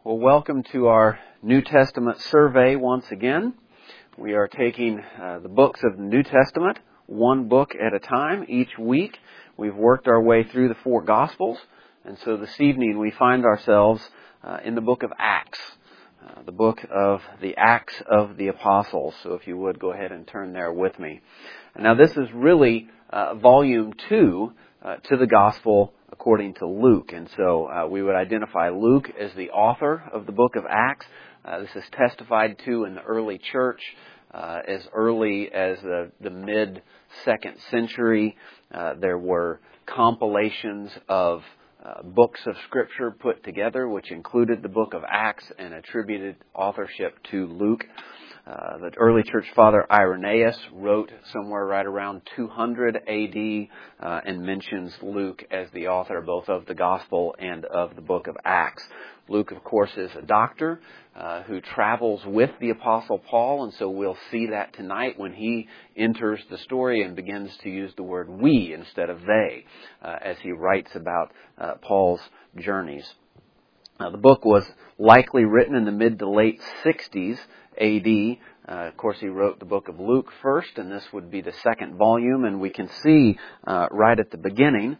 Well, welcome to our New Testament survey once again. We are taking the books of the New Testament, one book at a time, each week. We've worked our way through the four Gospels, and so this evening we find ourselves in the book of Acts, the book of the Acts of the Apostles. So if you would, go ahead and turn there with me. And now this is really volume 2 to the Gospel according to Luke. And so we would identify Luke as the author of the book of Acts. This is testified to in the early church as early as the mid-2nd century. There were compilations of books of Scripture put together, which included the book of Acts and attributed authorship to Luke. The early church father Irenaeus wrote somewhere right around 200 A.D. And mentions Luke as the author both of the Gospel and of the book of Acts. Luke, of course, is a doctor who travels with the Apostle Paul, and so we'll see that tonight when he enters the story and begins to use the word we instead of they as he writes about Paul's journeys. The book was likely written in the mid to late 60s A.D. Of course, he wrote the book of Luke first, and this would be the second volume. And we can see right at the beginning,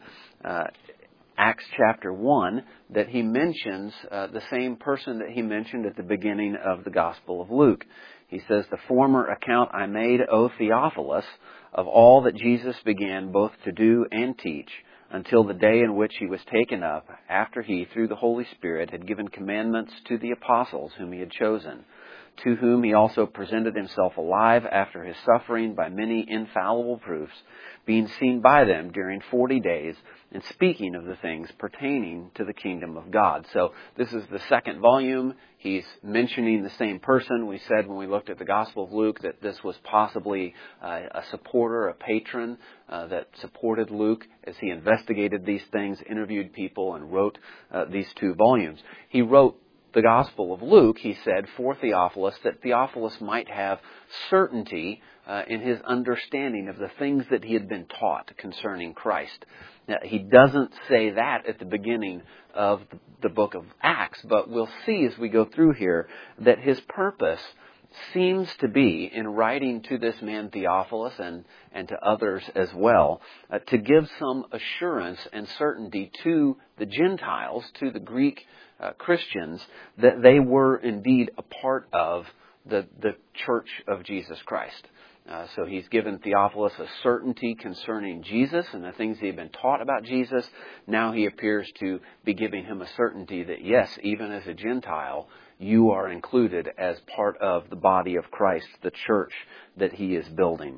Acts chapter 1, that he mentions the same person that he mentioned at the beginning of the Gospel of Luke. He says, "The former account I made, O Theophilus, of all that Jesus began both to do and teach, until the day in which he was taken up, after he, through the Holy Spirit, had given commandments to the apostles whom he had chosen, to whom he also presented himself alive after his suffering by many infallible proofs, being seen by them during 40 days, and speaking of the things pertaining to the kingdom of God." So this is the second volume. He's mentioning the same person. We said when we looked at the Gospel of Luke that this was possibly a supporter, a patron that supported Luke as he investigated these things, interviewed people, and wrote these two volumes. He wrote the Gospel of Luke, he said, for Theophilus, that Theophilus might have certainty in his understanding of the things that he had been taught concerning Christ. Now, he doesn't say that at the beginning of the book of Acts, but we'll see as we go through here that his purpose seems to be, in writing to this man Theophilus and to others as well, to give some assurance and certainty to the Gentiles, to the Greek Christians, that they were indeed a part of the church of Jesus Christ. So he's given Theophilus a certainty concerning Jesus and the things he had been taught about Jesus. Now he appears to be giving him a certainty that, yes, even as a Gentile, you are included as part of the body of Christ, the church that he is building.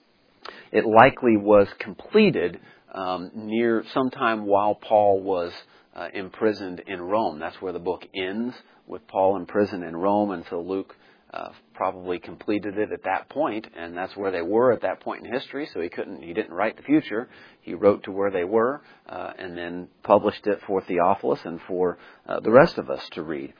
It likely was completed near sometime while Paul was imprisoned in Rome. That's where the book ends, with Paul imprisoned in Rome, and so Luke probably completed it at that point, and that's where they were at that point in history. So he didn't write the future. He wrote to where they were, and then published it for Theophilus and for the rest of us to read.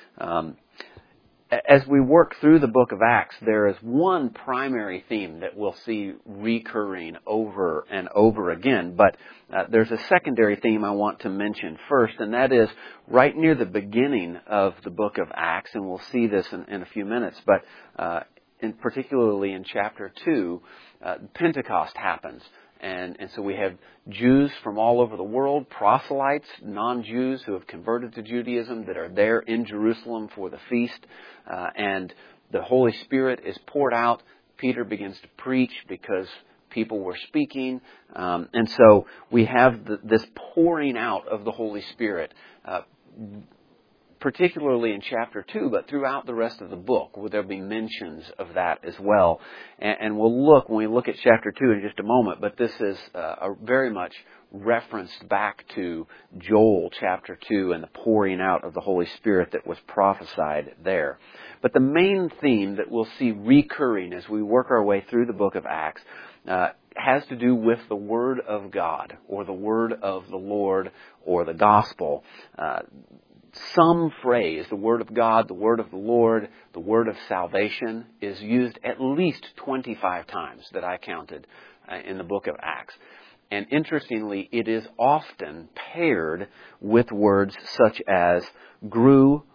As we work through the book of Acts, there is one primary theme that we'll see recurring over and over again, but there's a secondary theme I want to mention first, and that is right near the beginning of the book of Acts, and we'll see this in a few minutes, but particularly in chapter 2, Pentecost happens. And so we have Jews from all over the world, proselytes, non-Jews who have converted to Judaism that are there in Jerusalem for the feast. And the Holy Spirit is poured out. Peter begins to preach because people were speaking. And so we have this pouring out of the Holy Spirit, particularly in chapter 2, but throughout the rest of the book, will there be mentions of that as well. And we'll look, when we look at chapter 2 in just a moment, but this is very much referenced back to Joel chapter 2 and the pouring out of the Holy Spirit that was prophesied there. But the main theme that we'll see recurring as we work our way through the book of Acts has to do with the Word of God, or the Word of the Lord, or the Gospel. Some phrase, the Word of God, the Word of the Lord, the Word of salvation, is used at least 25 times that I counted in the book of Acts. And interestingly, it is often paired with words such as grew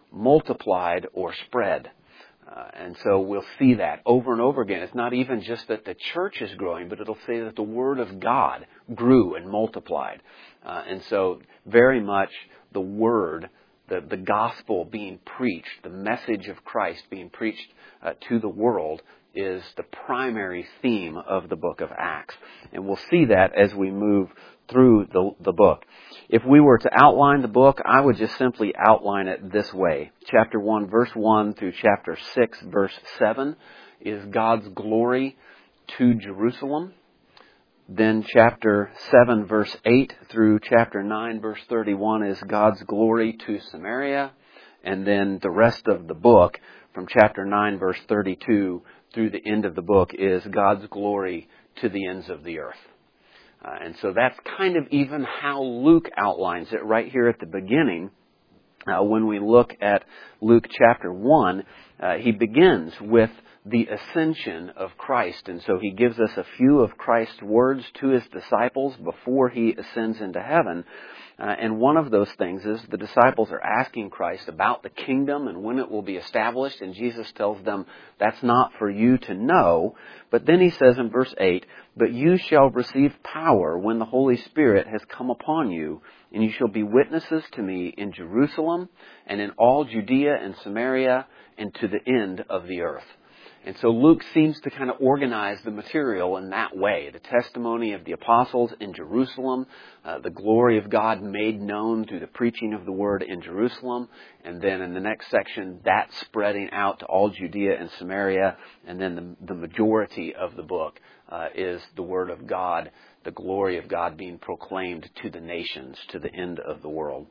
multiplied or spread. And so we'll see that over and over again. It's not even just that the church is growing, but it'll say that the Word of God grew and multiplied. And so very much the Word, the gospel being preached, the message of Christ being preached to the world is the primary theme of the book of Acts. And we'll see that as we move through the book. If we were to outline the book, I would just simply outline it this way. Chapter 1, verse 1 through chapter 6, verse 7 is God's glory to Jerusalem. Then chapter 7, verse 8 through chapter 9, verse 31 is God's glory to Samaria. And then the rest of the book, from chapter 9, verse 32 through the end of the book, is God's glory to the ends of the earth. And so that's kind of even how Luke outlines it right here at the beginning. When we look at Luke chapter 1, he begins with the ascension of Christ. And so he gives us a few of Christ's words to his disciples before he ascends into heaven. And one of those things is the disciples are asking Christ about the kingdom and when it will be established. And Jesus tells them, that's not for you to know. But then he says in verse 8, but you shall receive power when the Holy Spirit has come upon you, and you shall be witnesses to me in Jerusalem and in all Judea and Samaria and to the end of the earth. And so Luke seems to kind of organize the material in that way. The testimony of the apostles in Jerusalem, the glory of God made known through the preaching of the word in Jerusalem, and then in the next section, that spreading out to all Judea and Samaria, and then the majority of the book is the word of God, the glory of God being proclaimed to the nations, to the end of the world.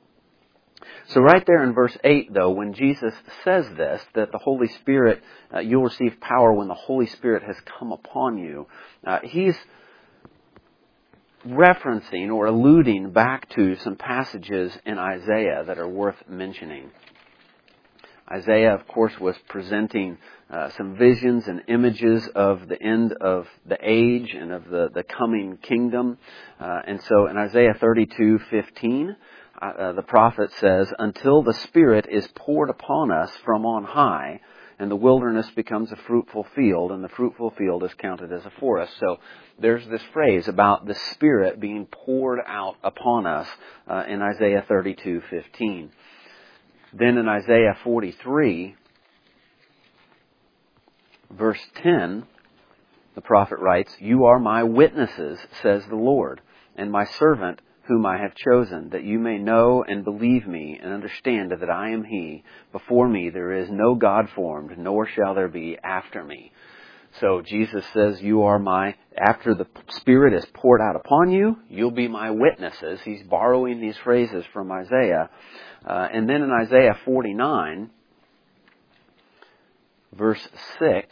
So right there in verse 8, though, when Jesus says this, that the Holy Spirit, you'll receive power when the Holy Spirit has come upon you, he's referencing or alluding back to some passages in Isaiah that are worth mentioning. Isaiah, of course, was presenting some visions and images of the end of the age and of the coming kingdom. And so in Isaiah 32:15, the prophet says, until the Spirit is poured upon us from on high, and the wilderness becomes a fruitful field, and the fruitful field is counted as a forest. So there's this phrase about the Spirit being poured out upon us in Isaiah 32:15. Then in Isaiah 43, verse 10, the prophet writes, you are my witnesses, says the Lord, and my servant whom I have chosen, that you may know and believe me and understand that I am He. Before me there is no God formed, nor shall there be after me. So Jesus says, you are after the Spirit is poured out upon you, you'll be my witnesses. He's borrowing these phrases from Isaiah. And then in Isaiah 49, verse 6,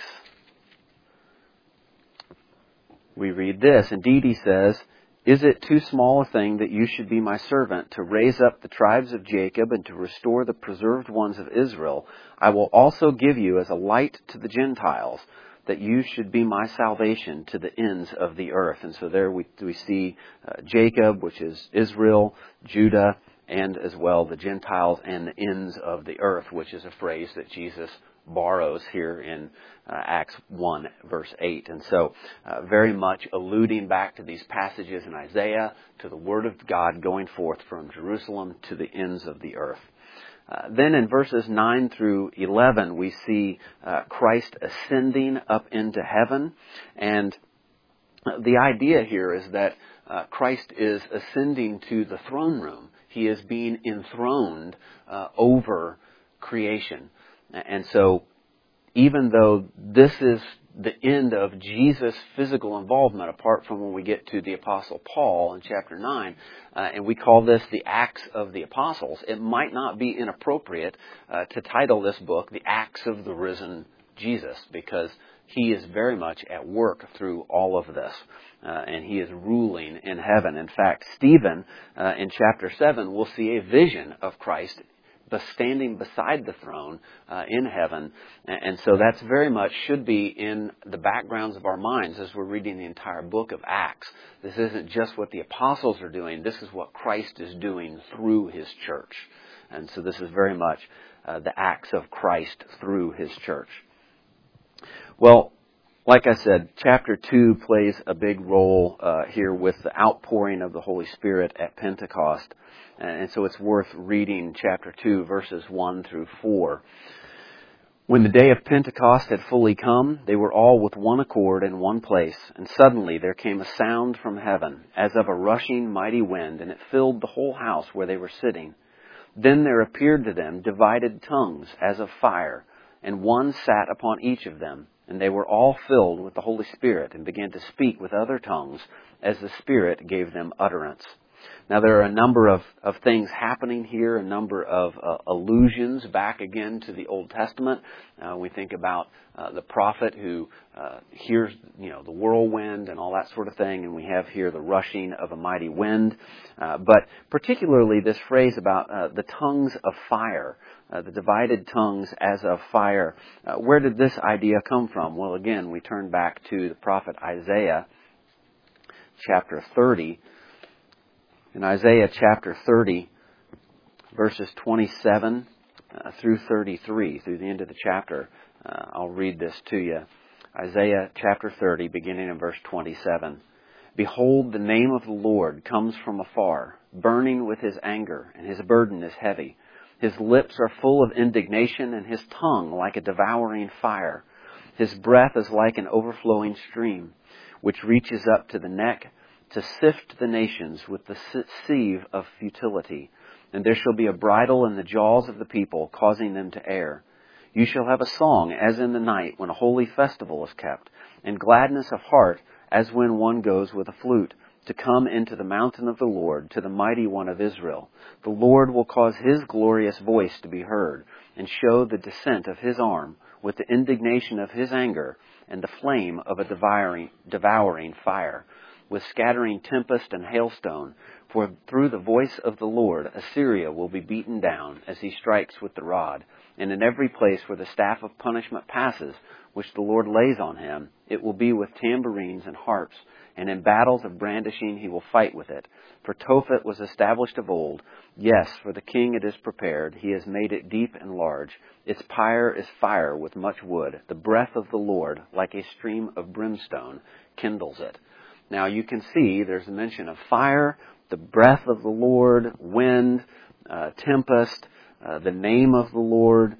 we read this. Indeed, he says, is it too small a thing that you should be my servant to raise up the tribes of Jacob and to restore the preserved ones of Israel? I will also give you as a light to the Gentiles, that you should be my salvation to the ends of the earth. And so there we see Jacob, which is Israel, Judah, and as well the Gentiles and the ends of the earth, which is a phrase that Jesus borrows here in Acts 1, verse 8. And so very much alluding back to these passages in Isaiah, to the Word of God going forth from Jerusalem to the ends of the earth. Then in verses 9 through 11, we see Christ ascending up into heaven. And the idea here is that Christ is ascending to the throne room. He is being enthroned over creation. And so even though this is the end of Jesus' physical involvement, apart from when we get to the Apostle Paul in chapter 9, and we call this the Acts of the Apostles, it might not be inappropriate to title this book The Acts of the Risen Jesus, because He is very much at work through all of this, and He is ruling in heaven. In fact, Stephen, in chapter 7, will see a vision of Christ standing beside the throne in heaven. And so that's very much should be in the backgrounds of our minds as we're reading the entire book of Acts. This isn't just what the apostles are doing. This is what Christ is doing through His church. And so this is very much the acts of Christ through His church. Well, like I said, chapter 2 plays a big role here with the outpouring of the Holy Spirit at Pentecost. And so it's worth reading chapter 2, verses 1 through 4. When the day of Pentecost had fully come, they were all with one accord in one place, and suddenly there came a sound from heaven, as of a rushing mighty wind, and it filled the whole house where they were sitting. Then there appeared to them divided tongues as of fire, and one sat upon each of them. And they were all filled with the Holy Spirit and began to speak with other tongues as the Spirit gave them utterance. Now there are a number of things happening here, a number of allusions back again to the Old Testament. We think about the prophet who hears, the whirlwind and all that sort of thing, and we have here the rushing of a mighty wind. But particularly this phrase about the tongues of fire. The divided tongues as of fire. Where did this idea come from? Well, again, we turn back to the prophet Isaiah, chapter 30. In Isaiah chapter 30, verses 27 through 33, through the end of the chapter, I'll read this to you. Isaiah chapter 30, beginning in verse 27. Behold, the name of the Lord comes from afar, burning with His anger, and His burden is heavy. His lips are full of indignation, and His tongue like a devouring fire. His breath is like an overflowing stream, which reaches up to the neck to sift the nations with the sieve of futility. And there shall be a bridle in the jaws of the people, causing them to err. You shall have a song as in the night when a holy festival is kept, and gladness of heart as when one goes with a flute, to come into the mountain of the Lord, to the mighty one of Israel. The Lord will cause His glorious voice to be heard, and show the descent of His arm, with the indignation of His anger, and the flame of a devouring fire, with scattering tempest and hailstone. For through the voice of the Lord Assyria will be beaten down, as He strikes with the rod. And in every place where the staff of punishment passes, which the Lord lays on him, it will be with tambourines and harps, and in battles of brandishing He will fight with it. For Tophet was established of old. Yes, for the king it is prepared. He has made it deep and large. Its pyre is fire with much wood. The breath of the Lord, like a stream of brimstone, kindles it. Now you can see there's a mention of fire, the breath of the Lord, wind, tempest, the name of the Lord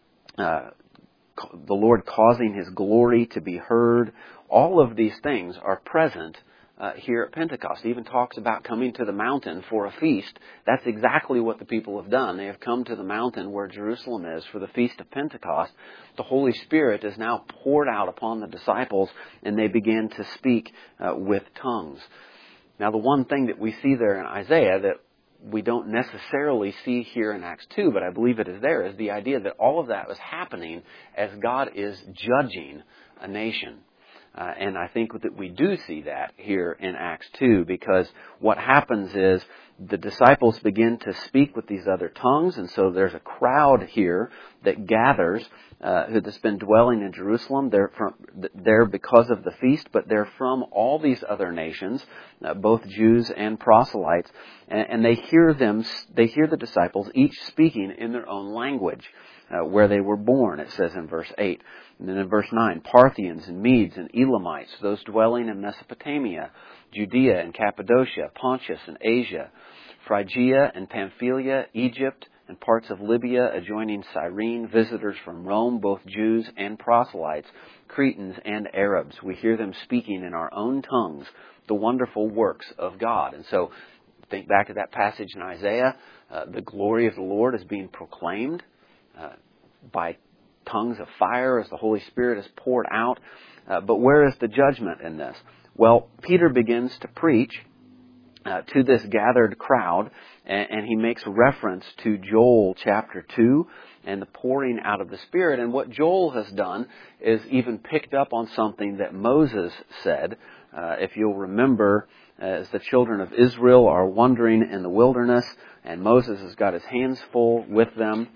causing His glory to be heard. All of these things are present here at Pentecost. It even talks about coming to the mountain for a feast. That's exactly what the people have done. They have come to the mountain where Jerusalem is for the Feast of Pentecost. The Holy Spirit is now poured out upon the disciples, and they begin to speak with tongues. Now, the one thing that we see there in Isaiah that we don't necessarily see here in Acts 2, but I believe it is there, is the idea that all of that was happening as God is judging a nation. And I think that we do see that here in Acts 2, because what happens is the disciples begin to speak with these other tongues, and so there's a crowd here that gathers who's been dwelling in Jerusalem. They're because of the feast, but they're from all these other nations, both Jews and proselytes, and they hear the disciples each speaking in their own language. Where they were born, it says in verse 8. And then in verse 9, Parthians and Medes and Elamites, those dwelling in Mesopotamia, Judea and Cappadocia, Pontus and Asia, Phrygia and Pamphylia, Egypt and parts of Libya adjoining Cyrene, visitors from Rome, both Jews and proselytes, Cretans and Arabs. We hear them speaking in our own tongues the wonderful works of God. And so think back to that passage in Isaiah. The glory of the Lord is being proclaimed by tongues of fire as the Holy Spirit is poured out. But where is the judgment in this? Well, Peter begins to preach to this gathered crowd, and he makes reference to Joel chapter 2 and the pouring out of the Spirit. And what Joel has done is even picked up on something that Moses said. If you'll remember, as the children of Israel are wandering in the wilderness, and Moses has got his hands full with them,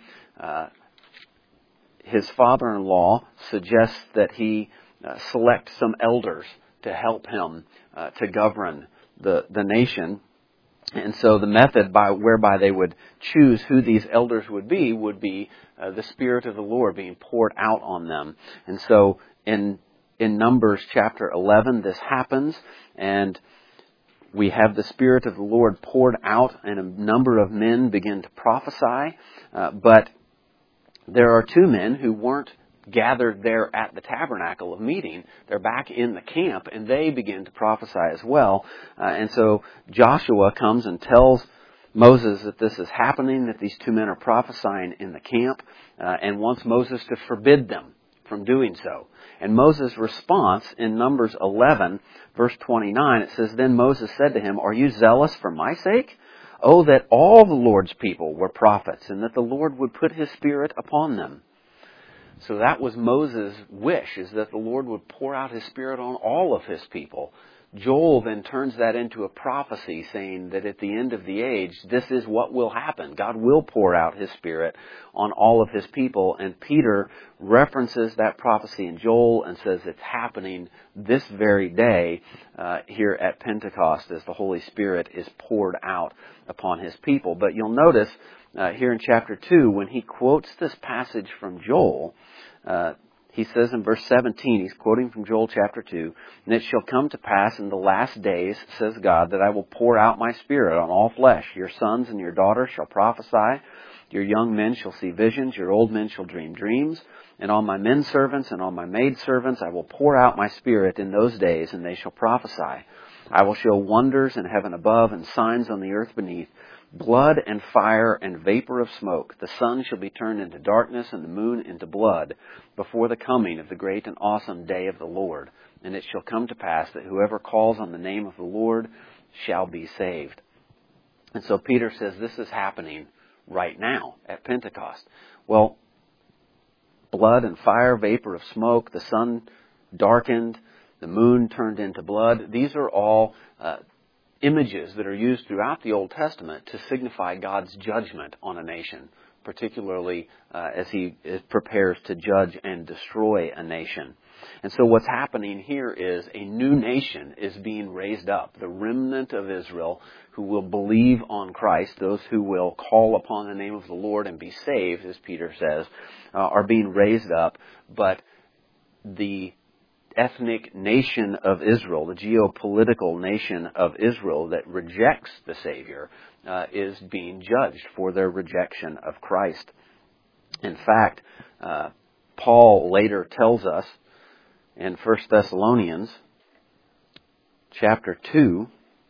his father-in-law suggests that he select some elders to help him to govern the nation. And so the method whereby they would choose who these elders would be the Spirit of the Lord being poured out on them. And so in Numbers chapter 11, this happens, and we have the Spirit of the Lord poured out, and a number of men begin to prophesy. But there are two men who weren't gathered there at the tabernacle of meeting. They're back in the camp, and they begin to prophesy as well. And so Joshua comes and tells Moses that this is happening, that these two men are prophesying in the camp, and wants Moses to forbid them from doing so. And Moses' response in Numbers 11, verse 29, it says, "Then Moses said to him, 'Are you zealous for my sake? Oh, that all the Lord's people were prophets, and that the Lord would put His Spirit upon them.'" So that was Moses' wish, is that the Lord would pour out His Spirit on all of His people. Joel then turns that into a prophecy, saying that at the end of the age, this is what will happen. God will pour out His Spirit on all of His people. And Peter references that prophecy in Joel and says it's happening this very day here at Pentecost as the Holy Spirit is poured out upon His people. But you'll notice here in chapter 2, when he quotes this passage from Joel, he says in verse 17, he's quoting from Joel chapter 2, "And it shall come to pass in the last days, says God, that I will pour out my Spirit on all flesh. Your sons and your daughters shall prophesy. Your young men shall see visions. Your old men shall dream dreams. And on my men servants and on my maid servants I will pour out my Spirit in those days, and they shall prophesy. I will show wonders in heaven above and signs on the earth beneath, blood and fire and vapor of smoke. The sun shall be turned into darkness and the moon into blood before the coming of the great and awesome day of the Lord. And it shall come to pass that whoever calls on the name of the Lord shall be saved." And so Peter says this is happening right now at Pentecost. Well, blood and fire, vapor of smoke, the sun darkened, the moon turned into blood. These are all images that are used throughout the Old Testament to signify God's judgment on a nation, particularly as He prepares to judge and destroy a nation. And so what's happening here is a new nation is being raised up. The remnant of Israel who will believe on Christ, those who will call upon the name of the Lord and be saved, as Peter says, are being raised up. But the ethnic nation of Israel, the geopolitical nation of Israel that rejects the Savior, is being judged for their rejection of Christ. In fact, Paul later tells us in 1 Thessalonians chapter 2,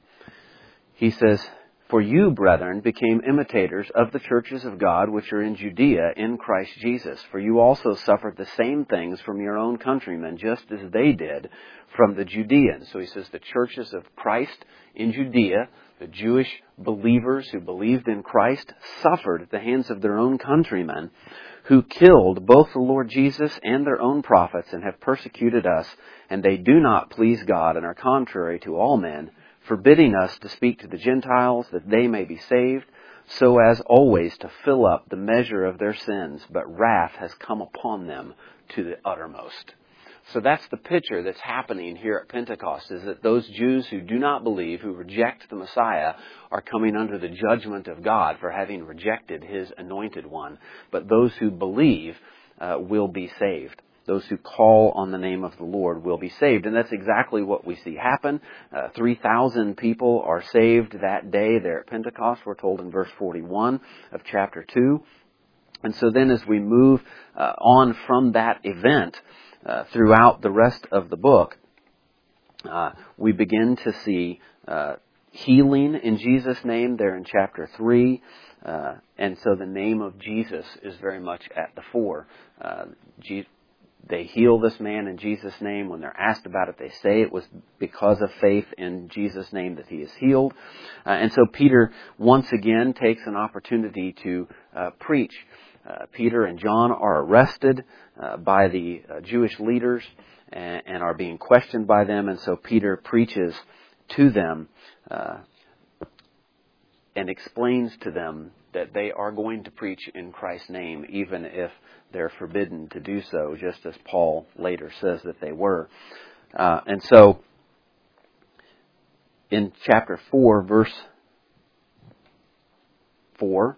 he says, "For you, brethren, became imitators of the churches of God which are in Judea in Christ Jesus. For you also suffered the same things from your own countrymen, just as they did from the Judeans." So he says the churches of Christ in Judea, the Jewish believers who believed in Christ, suffered at the hands of their own countrymen, who killed both the Lord Jesus and their own prophets, and have persecuted us. And they do not please God, and are contrary to all men, forbidding us to speak to the Gentiles, that they may be saved, so as always to fill up the measure of their sins. But wrath has come upon them to the uttermost. So that's the picture that's happening here at Pentecost, is that those Jews who do not believe, who reject the Messiah, are coming under the judgment of God for having rejected His anointed one. But those who believe will be saved. Those who call on the name of the Lord will be saved. And that's exactly what we see happen. 3,000 people are saved that day there at Pentecost, we're told in verse 41 of chapter 2. And so then as we move on from that event throughout the rest of the book, we begin to see healing in Jesus' name there in chapter 3. And so the name of Jesus is very much at the fore. They heal this man in Jesus' name. When they're asked about it, they say it was because of faith in Jesus' name that he is healed. And so Peter once again takes an opportunity to preach. Peter and John are arrested by the Jewish leaders and are being questioned by them. And so Peter preaches to them and explains to them that they are going to preach in Christ's name, even if they're forbidden to do so, just as Paul later says that they were. And so, in chapter 4, verse 4,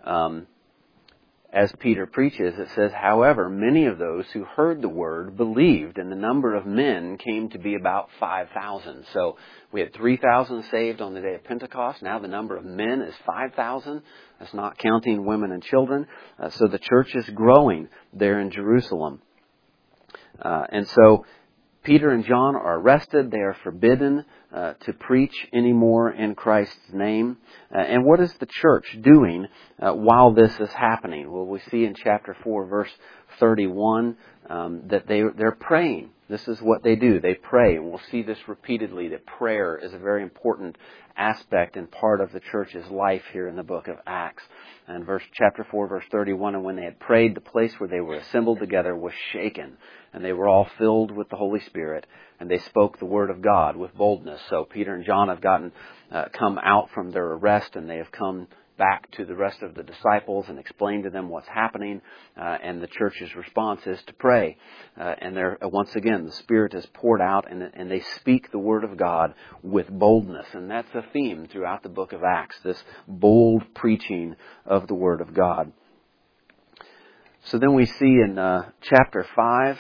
as Peter preaches, it says, however, many of those who heard the word believed, and the number of men came to be about 5,000. So we had 3,000 saved on the day of Pentecost. Now the number of men is 5,000. That's not counting women and children. So the church is growing there in Jerusalem. And so Peter and John are arrested. They are forbidden to preach anymore in Christ's name. And what is the church doing while this is happening? Well, we see in chapter 4, verse 31, that they're praying. This is what they do. They pray. And we'll see this repeatedly, that prayer is a very important aspect and part of the church's life here in the book of Acts. And chapter 4, verse 31, and when they had prayed, the place where they were assembled together was shaken, and they were all filled with the Holy Spirit, and they spoke the word of God with boldness. So Peter and John have come out from their arrest, and they have come back to the rest of the disciples and explained to them what's happening, and the church's response is to pray. And once again, the Spirit is poured out, and they speak the Word of God with boldness. And that's a theme throughout the book of Acts, this bold preaching of the Word of God. So then we see in chapter 5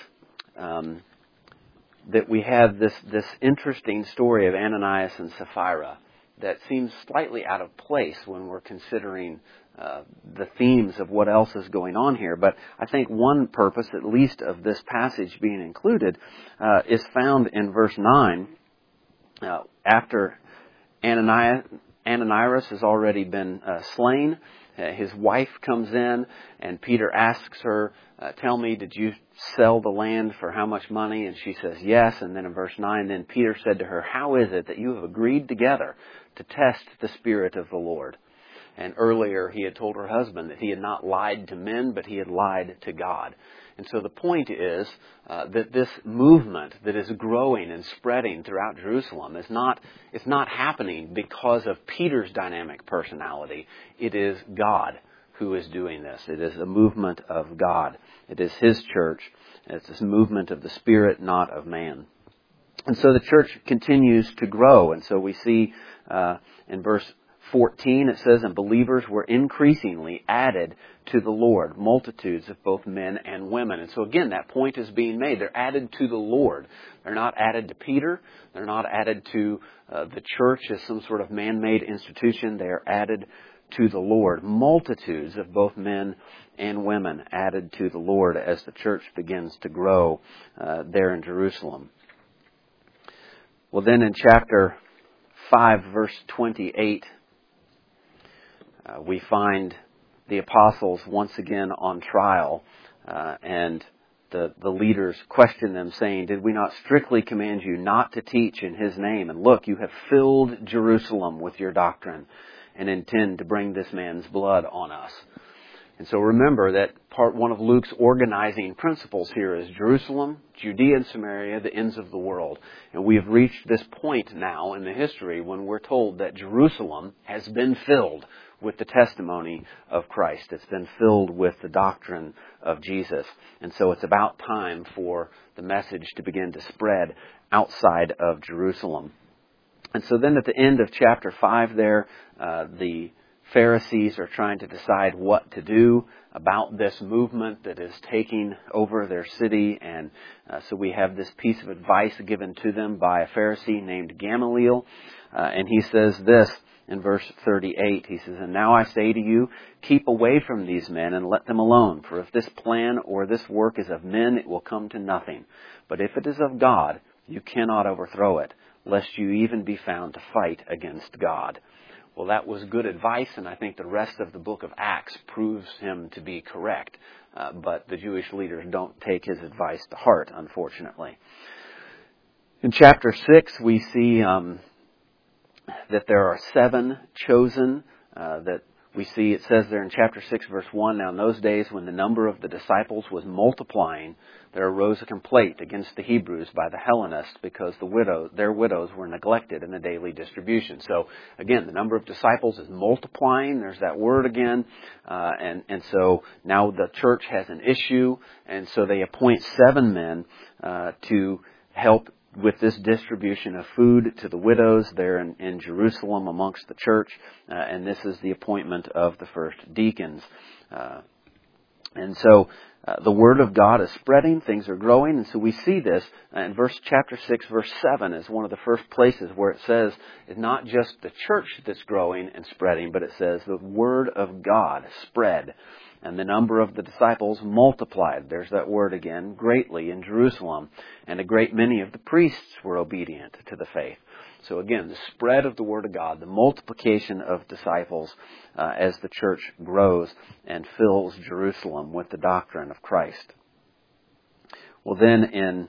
that we have this interesting story of Ananias and Sapphira that seems slightly out of place when we're considering the themes of what else is going on here. But I think one purpose, at least, of this passage being included is found in verse 9. After Ananias has already been slain, his wife comes in, and Peter asks her, tell me, did you sell the land for how much money? And she says, yes. And then in verse 9, then Peter said to her, how is it that you have agreed together to test the Spirit of the Lord? And earlier he had told her husband that he had not lied to men, but he had lied to God. And so the point is that this movement that is growing and spreading throughout Jerusalem it's not happening because of Peter's dynamic personality. It is God who is doing this. It is a movement of God. It is His church. It's this movement of the Spirit, not of man. And so the church continues to grow. And so we see in verse 14, it says, and believers were increasingly added to the Lord, multitudes of both men and women. And so again, that point is being made. They're added to the Lord. They're not added to Peter. They're not added to the church as some sort of man-made institution. They are added to the Lord. Multitudes of both men and women added to the Lord as the church begins to grow there in Jerusalem. Well, then in chapter 5, verse 28, we find the apostles once again on trial, and the leaders question them, saying, did we not strictly command you not to teach in His name? And look, you have filled Jerusalem with your doctrine and intend to bring this man's blood on us. And so remember that part one of Luke's organizing principles here is Jerusalem, Judea and Samaria, the ends of the world. And we have reached this point now in the history when we're told that Jerusalem has been filled with the testimony of Christ. It's been filled with the doctrine of Jesus. And so it's about time for the message to begin to spread outside of Jerusalem. And so then at the end of chapter 5 there, the Pharisees are trying to decide what to do about this movement that is taking over their city. And so we have this piece of advice given to them by a Pharisee named Gamaliel. And he says this in verse 38. He says, and now I say to you, keep away from these men and let them alone. For if this plan or this work is of men, it will come to nothing. But if it is of God, you cannot overthrow it, lest you even be found to fight against God. Well, that was good advice, and I think the rest of the book of Acts proves him to be correct. But the Jewish leaders don't take his advice to heart, unfortunately. In chapter 6, we see that there are 7 chosen that we see. It says there in chapter 6, verse 1, now in those days when the number of the disciples was multiplying, there arose a complaint against the Hebrews by the Hellenists because their widows were neglected in the daily distribution. So again, the number of disciples is multiplying. There's that word again. And so now the church has an issue. And so they appoint 7 men to help with this distribution of food to the widows there in Jerusalem amongst the church, and this is the appointment of the first deacons. And so the Word of God is spreading, things are growing, and so we see this in chapter 6, verse 7 is one of the first places where it says it's not just the church that's growing and spreading, but it says the Word of God spread. And the number of the disciples multiplied, there's that word again, greatly in Jerusalem. And a great many of the priests were obedient to the faith. So again, the spread of the Word of God, the multiplication of disciples as the church grows and fills Jerusalem with the doctrine of Christ. Well, then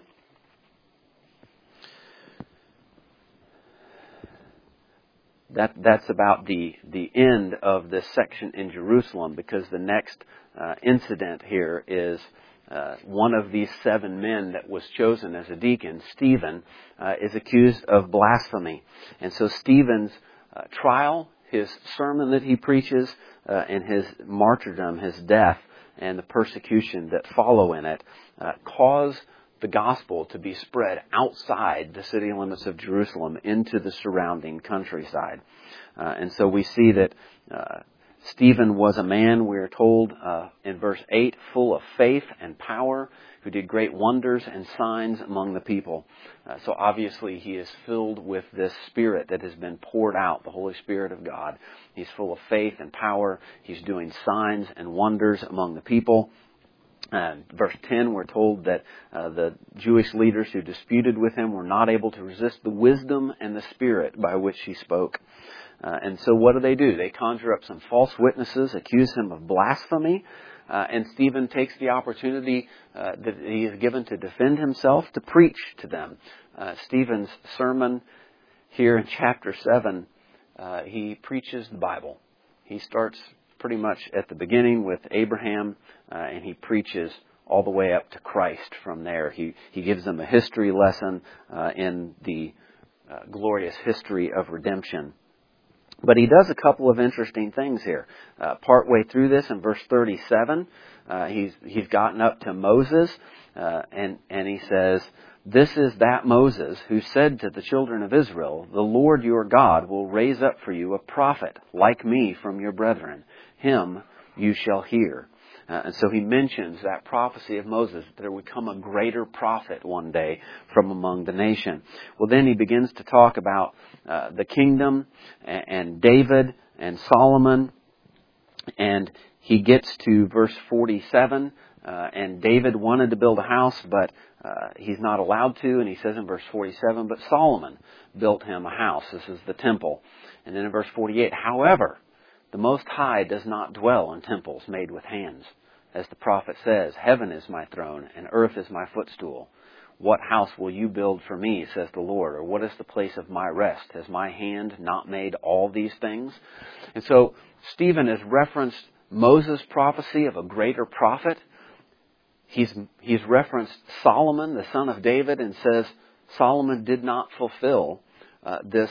that's about the end of this section in Jerusalem, because the next incident here is one of these 7 men that was chosen as a deacon, Stephen, is accused of blasphemy. And so Stephen's trial, his sermon that he preaches, and his martyrdom, his death, and the persecution that follow in it, cause the gospel to be spread outside the city limits of Jerusalem into the surrounding countryside. And so we see that Stephen was a man, we are told in verse 8, full of faith and power, who did great wonders and signs among the people. So obviously he is filled with this Spirit that has been poured out, the Holy Spirit of God. He's full of faith and power. He's doing signs and wonders among the people. Verse 10, we're told that the Jewish leaders who disputed with him were not able to resist the wisdom and the Spirit by which he spoke. And so what do? They conjure up some false witnesses, accuse him of blasphemy, and Stephen takes the opportunity that he is given to defend himself, to preach to them. Stephen's sermon here in chapter 7, he preaches the Bible. He starts pretty much at the beginning with Abraham, and he preaches all the way up to Christ from there. He gives them a history lesson in the glorious history of redemption. But he does a couple of interesting things here. Partway through this, in verse 37, he's gotten up to Moses, and he says, "This is that Moses who said to the children of Israel, 'The Lord your God will raise up for you a prophet like me from your brethren. Him you shall hear.'" And so he mentions that prophecy of Moses, that there would come a greater prophet one day from among the nation. Well, then he begins to talk about the kingdom and David and Solomon. And he gets to verse 47, and David wanted to build a house, but he's not allowed to. And he says in verse 47, but Solomon built him a house. This is the temple. And then in verse 48, however, the Most High does not dwell in temples made with hands. As the prophet says, heaven is my throne and earth is my footstool. What house will you build for me, says the Lord? Or what is the place of my rest? Has my hand not made all these things? And so Stephen has referenced Moses' prophecy of a greater prophet. He's referenced Solomon, the son of David, and says Solomon did not fulfill this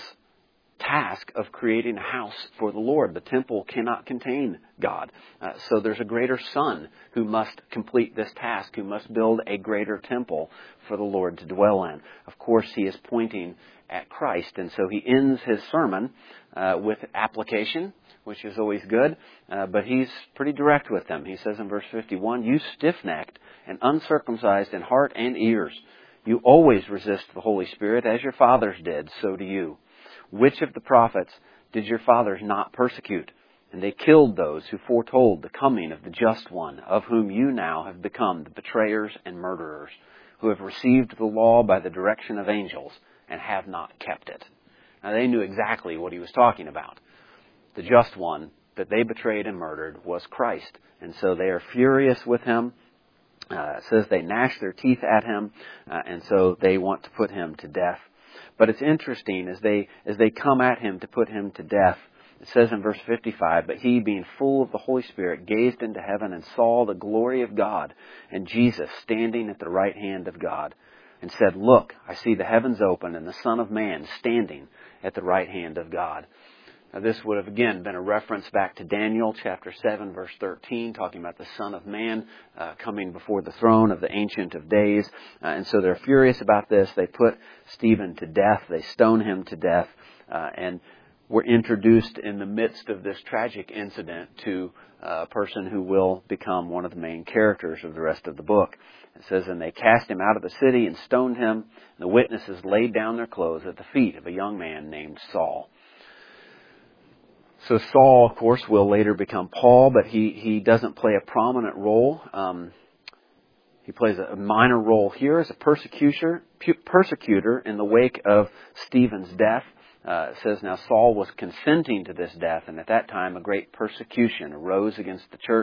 task of creating a house for the Lord. The temple cannot contain God. So there's a greater son who must complete this task, who must build a greater temple for the Lord to dwell in. Of course, he is pointing at Christ. And so he ends his sermon with application, which is always good. But he's pretty direct with them. He says in verse 51, "You stiff-necked and uncircumcised in heart and ears, you always resist the Holy Spirit, as your fathers did, so do you. Which of the prophets did your fathers not persecute? And they killed those who foretold the coming of the Just One, of whom you now have become the betrayers and murderers, who have received the law by the direction of angels and have not kept it." Now they knew exactly what he was talking about. The Just One that they betrayed and murdered was Christ. And so they are furious with him. It says they gnash their teeth at him, and so they want to put him to death. But it's interesting, as they come at him to put him to death, it says in verse 55, "But he, being full of the Holy Spirit, gazed into heaven and saw the glory of God and Jesus standing at the right hand of God, and said, 'Look, I see the heavens open and the Son of Man standing at the right hand of God.'" This would have, again, been a reference back to Daniel chapter 7, verse 13, talking about the Son of Man coming before the throne of the Ancient of Days. And so they're furious about this. They put Stephen to death. They stone him to death. And we're introduced in the midst of this tragic incident to a person who will become one of the main characters of the rest of the book. It says, "And they cast him out of the city and stoned him. The witnesses laid down their clothes at the feet of a young man named Saul." So Saul, of course, will later become Paul, but he doesn't play a prominent role. He plays a minor role here as a persecutor in the wake of Stephen's death. It says, "Now Saul was consenting to this death, and at that time a great persecution arose against the church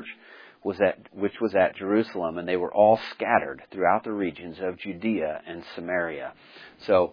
which was at Jerusalem, and they were all scattered throughout the regions of Judea and Samaria." So,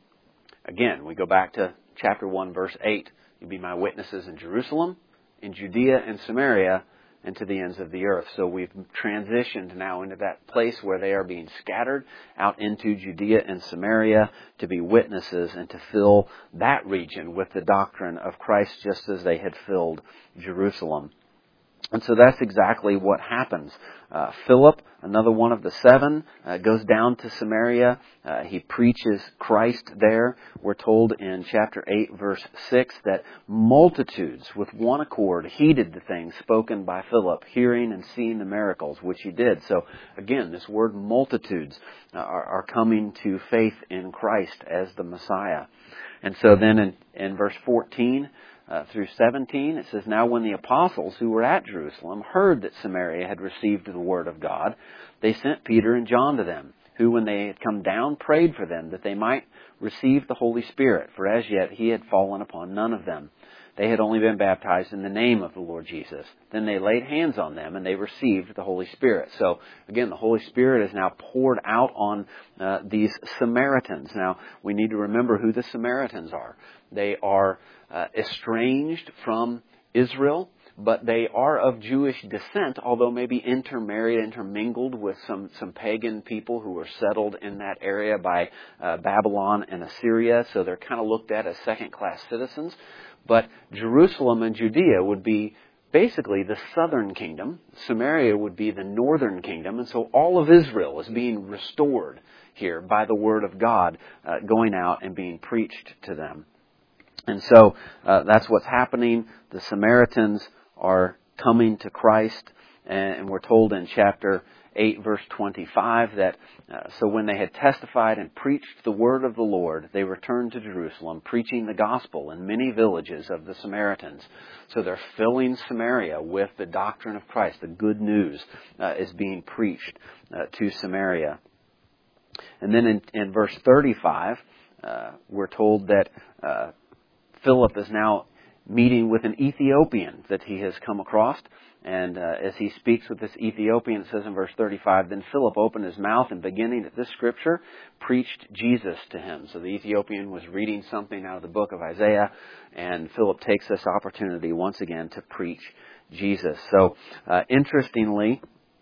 again, we go back to chapter 1, verse 8. "You be my witnesses in Jerusalem, in Judea and Samaria, and to the ends of the earth." So we've transitioned now into that place where they are being scattered out into Judea and Samaria to be witnesses and to fill that region with the doctrine of Christ just as they had filled Jerusalem. And so that's exactly what happens. Philip, another one of the seven, goes down to Samaria. He preaches Christ there. We're told in chapter 8, verse 6, that multitudes with one accord heeded the things spoken by Philip, hearing and seeing the miracles which he did. So again, this word multitudes are coming to faith in Christ as the Messiah. And so then in verse 14, through 17, it says, "Now when the apostles who were at Jerusalem heard that Samaria had received the word of God, they sent Peter and John to them, who, when they had come down, prayed for them that they might receive the Holy Spirit, for as yet he had fallen upon none of them. They had only been baptized in the name of the Lord Jesus. Then they laid hands on them, and they received the Holy Spirit." So, again, the Holy Spirit is now poured out on these Samaritans. Now, we need to remember who the Samaritans are. They are estranged from Israel, but they are of Jewish descent, although maybe intermingled with some pagan people who were settled in that area by Babylon and Assyria. So they're kind of looked at as second-class citizens. But Jerusalem and Judea would be basically the southern kingdom. Samaria would be the northern kingdom. And so all of Israel is being restored here by the word of God going out and being preached to them. And so that's what's happening. The Samaritans are coming to Christ. And we're told in chapter 8, verse 25, that so when they had testified and preached the word of the Lord, they returned to Jerusalem, preaching the gospel in many villages of the Samaritans. So they're filling Samaria with the doctrine of Christ. The good news is being preached to Samaria. And then in verse 35, we're told that Philip is now meeting with an Ethiopian that he has come across. And as he speaks with this Ethiopian, it says in verse 35, "Then Philip opened his mouth and, beginning at this scripture, preached Jesus to him." So the Ethiopian was reading something out of the book of Isaiah, and Philip takes this opportunity once again to preach Jesus. So interestingly,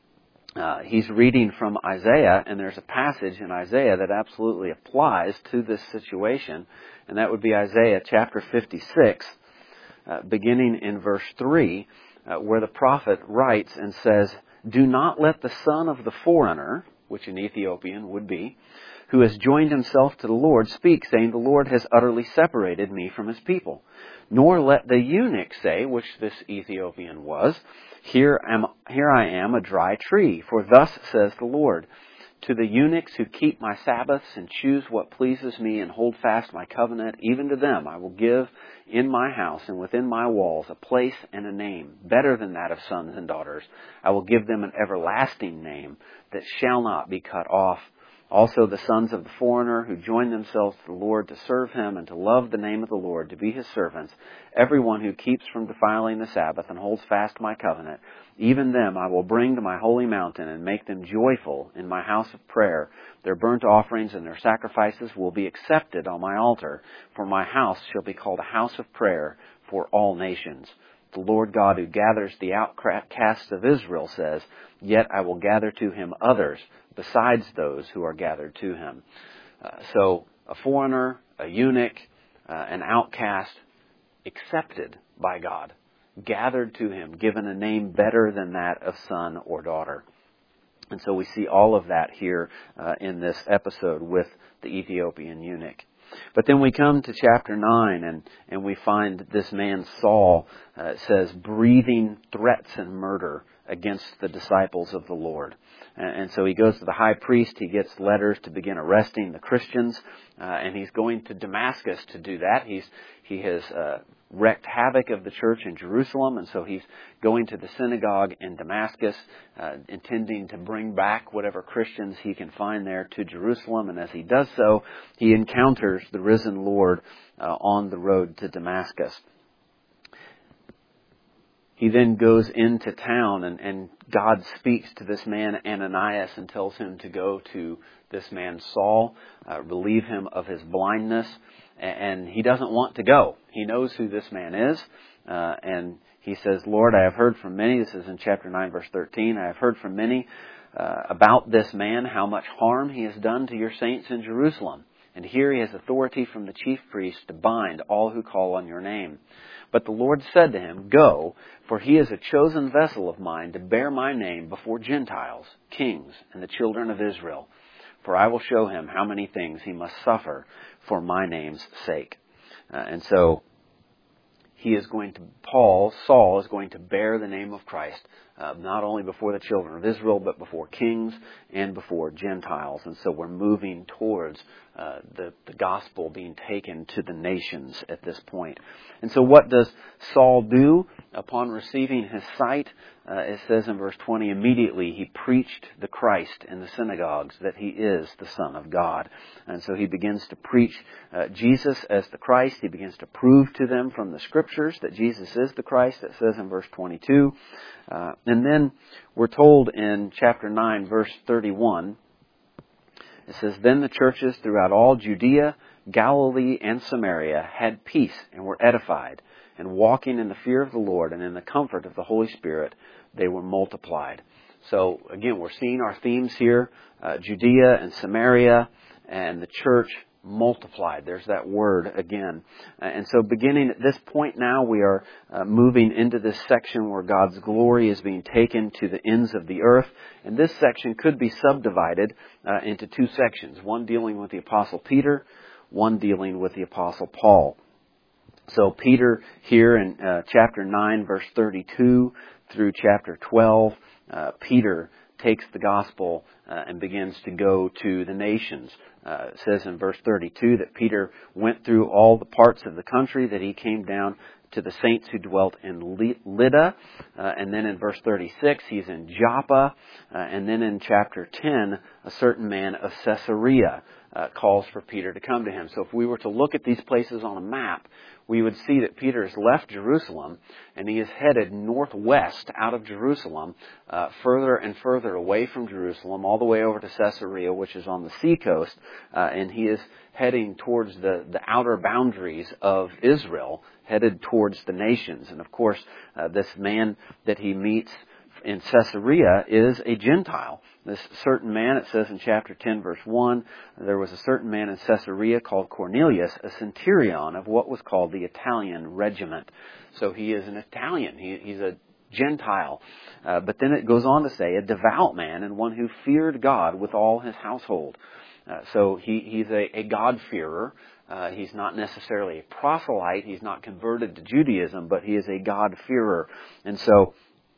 he's reading from Isaiah, and there's a passage in Isaiah that absolutely applies to this situation, and that would be Isaiah chapter 56, beginning in verse 3, where the prophet writes and says, "Do not let the son of the foreigner," which an Ethiopian would be, "who has joined himself to the Lord, speak, saying, the Lord has utterly separated me from his people. Nor let the eunuch say," which this Ethiopian was, Here I am, a dry tree. For thus says the Lord, to the eunuchs who keep my Sabbaths and choose what pleases me and hold fast my covenant, even to them I will give in my house and within my walls a place and a name, better than that of sons and daughters. I will give them an everlasting name that shall not be cut off. Also the sons of the foreigner who join themselves to the Lord to serve him and to love the name of the Lord, to be his servants, everyone who keeps from defiling the Sabbath and holds fast my covenant, even them I will bring to my holy mountain and make them joyful in my house of prayer. Their burnt offerings and their sacrifices will be accepted on my altar, for my house shall be called a house of prayer for all nations. The Lord God who gathers the outcasts of Israel says, yet I will gather to him others besides those who are gathered to him. So a foreigner, a eunuch, an outcast, accepted by God, gathered to him, given a name better than that of son or daughter. And so we see all of that here in this episode with the Ethiopian eunuch. But then we come to chapter 9 and we find this man Saul, it says, breathing threats and murder against the disciples of the Lord. And so he goes to the high priest, he gets letters to begin arresting the Christians, and he's going to Damascus to do that. He has wreaked havoc of the church in Jerusalem, and so he's going to the synagogue in Damascus, intending to bring back whatever Christians he can find there to Jerusalem. And as he does so, he encounters the risen Lord on the road to Damascus. He then goes into town and God speaks to this man Ananias and tells him to go to this man Saul, relieve him of his blindness. And he doesn't want to go. He knows who this man is. And he says, Lord, I have heard from many. This is in chapter 9, verse 13. I have heard from many about this man, how much harm he has done to your saints in Jerusalem. And here he has authority from the chief priest to bind all who call on your name. But the Lord said to him, Go, for he is a chosen vessel of mine to bear my name before Gentiles, kings, and the children of Israel. For I will show him how many things he must suffer for my name's sake. And so Saul is going to bear the name of Christ, not only before the children of Israel, but before kings and before Gentiles. And so we're moving towards the gospel being taken to the nations at this point. And so what does Saul do upon receiving his sight? It says in verse 20, immediately he preached the Christ in the synagogues, that he is the Son of God. And so he begins to preach Jesus as the Christ. He begins to prove to them from the Scriptures that Jesus is the Christ. It says in verse 22. And then we're told in chapter 9, verse 31, it says, Then the churches throughout all Judea, Galilee, and Samaria had peace and were edified, and walking in the fear of the Lord and in the comfort of the Holy Spirit, they were multiplied. So again, we're seeing our themes here, Judea and Samaria, and the church multiplied. There's that word again. And so beginning at this point now, we are moving into this section where God's glory is being taken to the ends of the earth. And this section could be subdivided into two sections, one dealing with the Apostle Peter, one dealing with the Apostle Paul. So Peter here in chapter 9, verse 32 through chapter 12, Peter takes the gospel and begins to go to the nations. It says in verse 32 that Peter went through all the parts of the country, that he came down to the saints who dwelt in Lydda. And then in verse 36, he's in Joppa. And then in chapter 10, a certain man of Caesarea calls for Peter to come to him. So if we were to look at these places on a map, we would see that Peter has left Jerusalem and he is headed northwest out of Jerusalem, further and further away from Jerusalem, all the way over to Caesarea, which is on the seacoast, and he is heading towards the outer boundaries of Israel, headed towards the nations. And of course, this man that he meets in Caesarea is a Gentile. This certain man, it says in chapter 10, verse 1, there was a certain man in Caesarea called Cornelius, a centurion of what was called the Italian regiment. So he is an Italian. He's a Gentile. But then it goes on to say a devout man and one who feared God with all his household. So he's a God-fearer. He's not necessarily a proselyte. He's not converted to Judaism, but he is a God-fearer. And so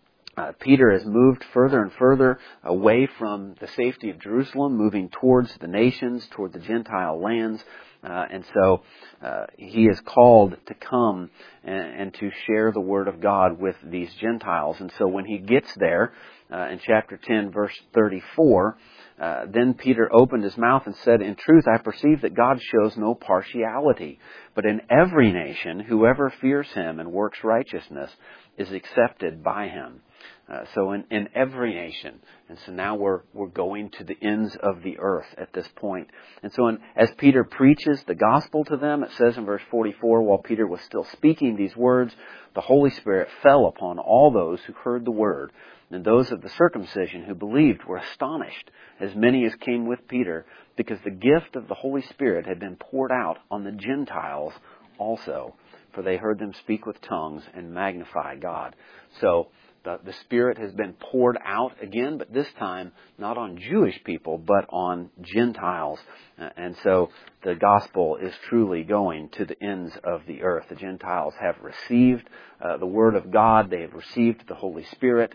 Peter has moved further and further away from the safety of Jerusalem, moving towards the nations, toward the Gentile lands. And so he is called to come and to share the Word of God with these Gentiles. And so when he gets there, in chapter 10, verse 34, then Peter opened his mouth and said, In truth, I perceive that God shows no partiality, but in every nation, whoever fears him and works righteousness is accepted by him. So in every nation. And so now we're going to the ends of the earth at this point. And so as Peter preaches the gospel to them, it says in verse 44, while Peter was still speaking these words, the Holy Spirit fell upon all those who heard the word. And those of the circumcision who believed were astonished, as many as came with Peter, because the gift of the Holy Spirit had been poured out on the Gentiles also. for they heard them speak with tongues and magnify God. So the Spirit has been poured out again, but this time not on Jewish people, but on Gentiles. And so the gospel is truly going to the ends of the earth. The Gentiles have received the Word of God. They have received the Holy Spirit.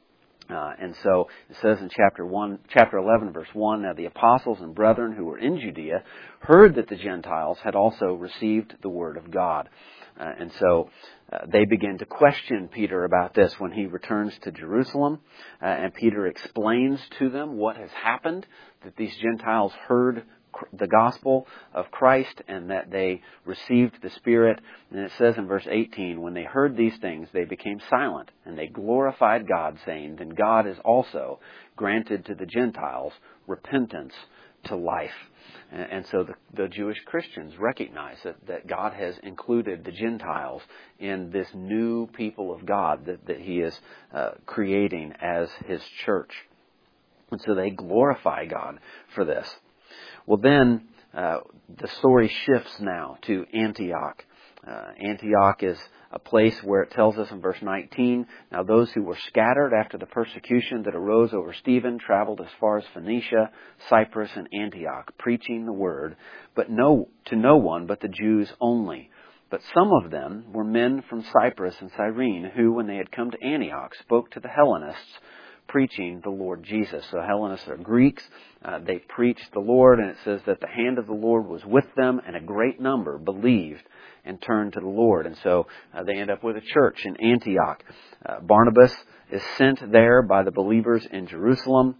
And so it says in chapter 11, verse 1, now the apostles and brethren who were in Judea heard that the Gentiles had also received the Word of God. And so they begin to question Peter about this when he returns to Jerusalem. And Peter explains to them what has happened, that these Gentiles heard the gospel of Christ and that they received the Spirit. And it says in verse 18, when they heard these things, they became silent and they glorified God, saying, then God has also granted to the Gentiles repentance to life. And so the Jewish Christians recognize that God has included the Gentiles in this new people of God that He is creating as His church. And so they glorify God for this. Well, then the story shifts now to Antioch. Antioch is a place where it tells us in verse 19, now those who were scattered after the persecution that arose over Stephen traveled as far as Phoenicia, Cyprus, and Antioch, preaching the word, but to no one but the Jews only. But some of them were men from Cyprus and Cyrene, who, when they had come to Antioch, spoke to the Hellenists, preaching the Lord Jesus. So Hellenists are Greeks. They preached the Lord, and it says that the hand of the Lord was with them, and a great number believed and turned to the Lord. And so they end up with a church in Antioch. Barnabas is sent there by the believers in Jerusalem.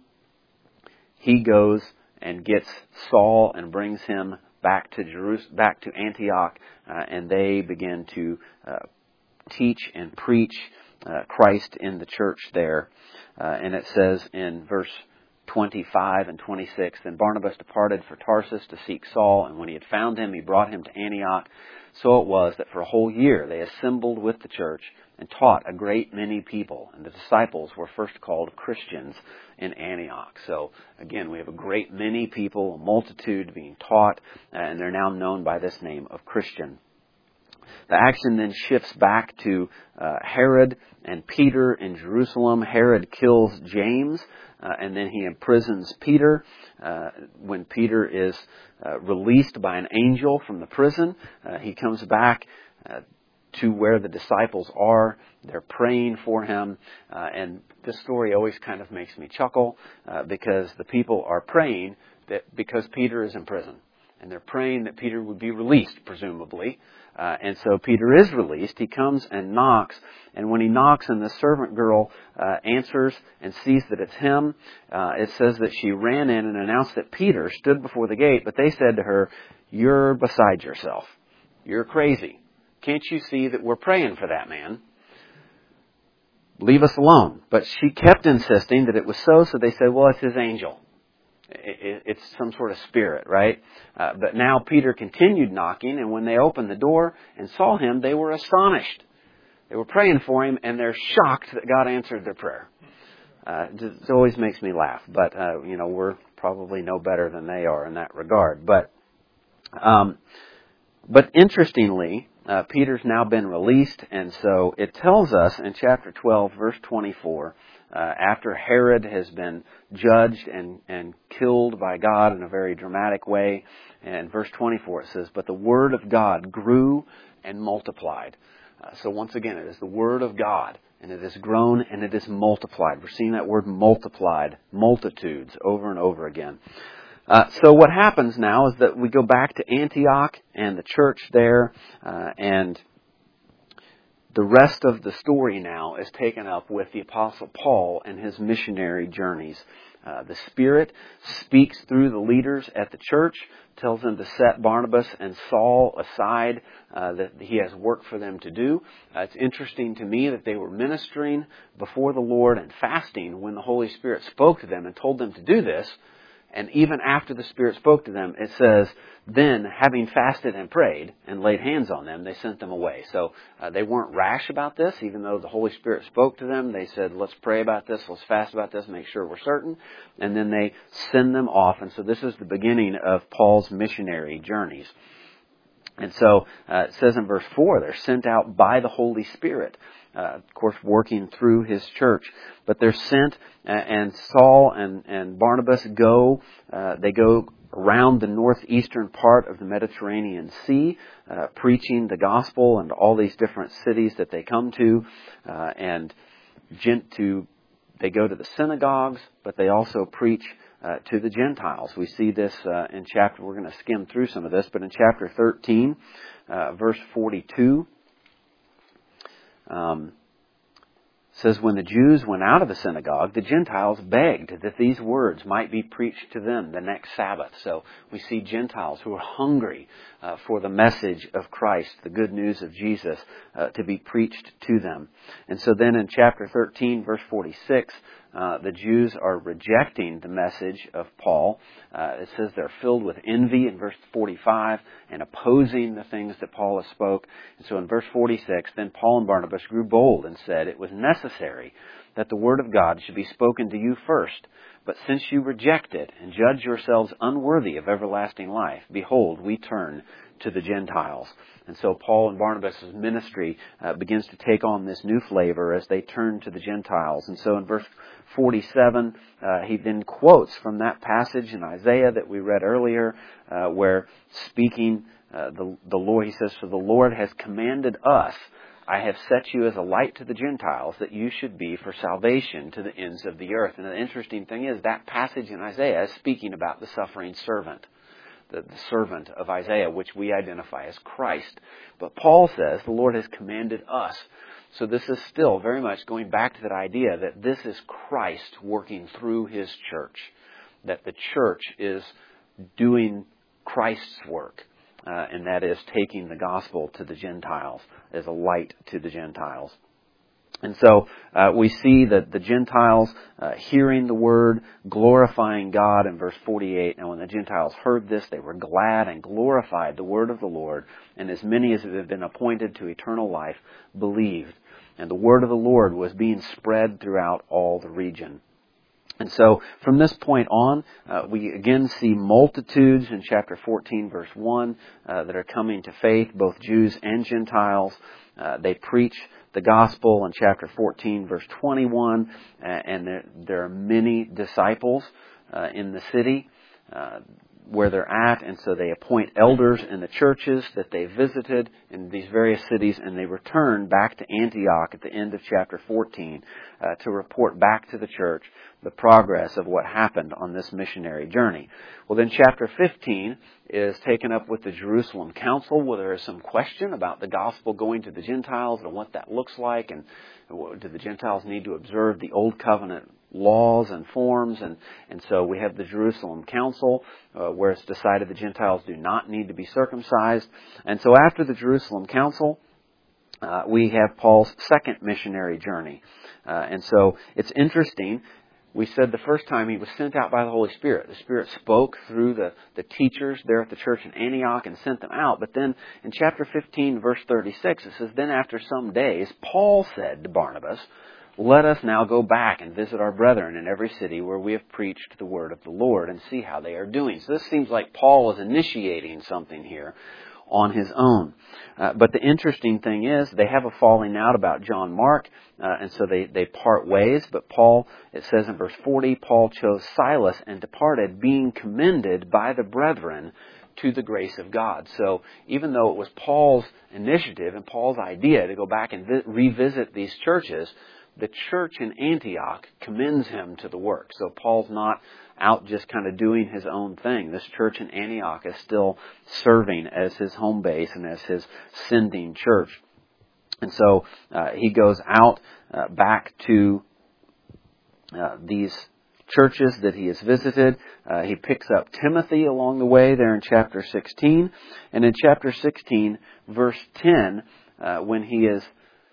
He goes and gets Saul and brings him back to Antioch, and they begin to teach and preach Christ in the church there. And it says in verse 25 and 26, then Barnabas departed for Tarsus to seek Saul, and when he had found him, he brought him to Antioch. So it was that for a whole year they assembled with the church and taught a great many people, and the disciples were first called Christians in Antioch. So again, we have a great many people, a multitude being taught, and they're now known by this name of Christian. The action then shifts back to Herod and Peter in Jerusalem. Herod kills James, and then he imprisons Peter. When Peter is released by an angel from the prison, he comes back to where the disciples are. They're praying for him. And this story always kind of makes me chuckle because the people are praying that because Peter is in prison. And they're praying that Peter would be released, presumably. And so Peter is released. He comes and knocks. And when he knocks and the servant girl answers and sees that it's him, it says that she ran in and announced that Peter stood before the gate. But they said to her, "You're beside yourself. You're crazy. Can't you see that we're praying for that man? Leave us alone." But she kept insisting that it was so they said, "Well, it's his angel. It's some sort of spirit," right? But now Peter continued knocking, and when they opened the door and saw him, they were astonished. They were praying for him, and they're shocked that God answered their prayer. It always makes me laugh, but we're probably no better than they are in that regard. But interestingly, Peter's now been released, and so it tells us in chapter 12, verse 24. After Herod has been judged and killed by God in a very dramatic way. And verse 24 it says, but the word of God grew and multiplied. So once again, it is the word of God, and it has grown and it is multiplied. We're seeing that word multiplied, multitudes, over and over again. So what happens now is that we go back to Antioch and the church there, and the rest of the story now is taken up with the Apostle Paul and his missionary journeys. The Spirit speaks through the leaders at the church, tells them to set Barnabas and Saul aside, that he has work for them to do. It's interesting to me that they were ministering before the Lord and fasting when the Holy Spirit spoke to them and told them to do this. And even after the Spirit spoke to them, it says, then, having fasted and prayed and laid hands on them, they sent them away. So they weren't rash about this, even though the Holy Spirit spoke to them. They said, let's pray about this, let's fast about this, make sure we're certain. And then they send them off. And so this is the beginning of Paul's missionary journeys. And so it says in verse 4, they're sent out by the Holy Spirit, of course, working through His church. But they're sent, and Saul and Barnabas go, they go around the northeastern part of the Mediterranean Sea, preaching the gospel and all these different cities that they come to, and they go to the synagogues, but they also preach to the Gentiles. We see this in chapter, we're going to skim through some of this, but in chapter 13, verse 42, says, when the Jews went out of the synagogue, the Gentiles begged that these words might be preached to them the next Sabbath. So we see Gentiles who are hungry for the message of Christ, the good news of Jesus, to be preached to them. And so then in chapter 13, verse 46, the Jews are rejecting the message of Paul. It says they're filled with envy in verse 45 and opposing the things that Paul has spoke. And so in verse 46, then Paul and Barnabas grew bold and said, it was necessary that the word of God should be spoken to you first. But since you reject it and judge yourselves unworthy of everlasting life, behold, we turn to the Gentiles. And so Paul and Barnabas' ministry begins to take on this new flavor as they turn to the Gentiles. And so in verse 47, he then quotes from that passage in Isaiah that we read earlier, where speaking the Lord, he says, for the Lord has commanded us, I have set you as a light to the Gentiles, that you should be for salvation to the ends of the earth. And the interesting thing is that passage in Isaiah is speaking about the suffering servant, the servant of Isaiah, which we identify as Christ. But Paul says the Lord has commanded us. So this is still very much going back to that idea that this is Christ working through His church, that the church is doing Christ's work. And that is taking the gospel to the Gentiles as a light to the Gentiles. And so we see that the Gentiles hearing the word, glorifying God in verse 48. Now when the Gentiles heard this, they were glad and glorified the word of the Lord. And as many as have been appointed to eternal life believed. And the word of the Lord was being spread throughout all the region. And so from this point on, we again see multitudes in chapter 14, verse 1, that are coming to faith, both Jews and Gentiles. They preach the gospel in chapter 14, verse 21, and there are many disciples in the city where they're at, and so they appoint elders in the churches that they visited in these various cities, and they return back to Antioch at the end of chapter 14 to report back to the church the progress of what happened on this missionary journey. Well, then chapter 15 is taken up with the Jerusalem Council, where there is some question about the gospel going to the Gentiles and what that looks like, and do the Gentiles need to observe the Old Covenant laws and forms, and so we have the Jerusalem Council where it's decided the Gentiles do not need to be circumcised. And so after the Jerusalem Council, we have Paul's second missionary journey. And so it's interesting. We said the first time he was sent out by the Holy Spirit. The Spirit spoke through the teachers there at the church in Antioch and sent them out. But then in chapter 15, verse 36, it says, then after some days, Paul said to Barnabas, let us now go back and visit our brethren in every city where we have preached the word of the Lord and see how they are doing. So this seems like Paul is initiating something here on his own. But the interesting thing is they have a falling out about John Mark, and so they part ways. But Paul, it says in verse 40, Paul chose Silas and departed, being commended by the brethren to the grace of God. So even though it was Paul's initiative and Paul's idea to go back and revisit these churches, the church in Antioch commends him to the work. So Paul's not out just kind of doing his own thing. This church in Antioch is still serving as his home base and as his sending church. And so he goes out back to these churches that he has visited. He picks up Timothy along the way there in chapter 16. And in chapter 16, verse 10, when he is